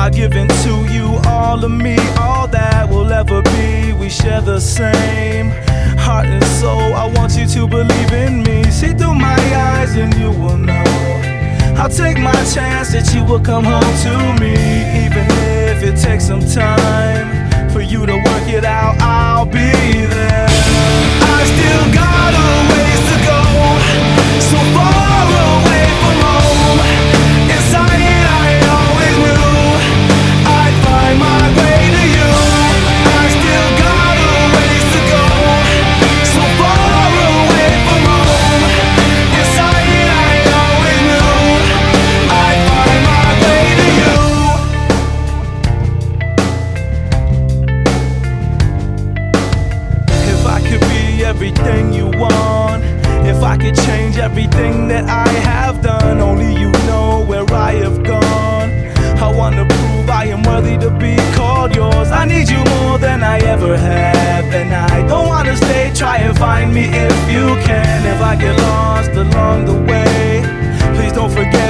by giving to you all of me, all that will ever be. We share the same heart and soul. I want you to believe in me. See through my eyes and you will know. I'll take my chance that you will come home to me. Even if it takes some time for you to work it out, I'll be there. I still got a ways to go, so far away from home. Inside I always knew I'd find my way to you. I still got a ways to go, so far away from home. Inside I always knew I'd find my way to you. If I could be everything you want, if I could change everything that I have done, only you know where I have gone. I wanna prove I am worthy to be called yours. I need you more than I ever have, and I don't wanna stay. Try and find me if you can. If I get lost along the way, please don't forget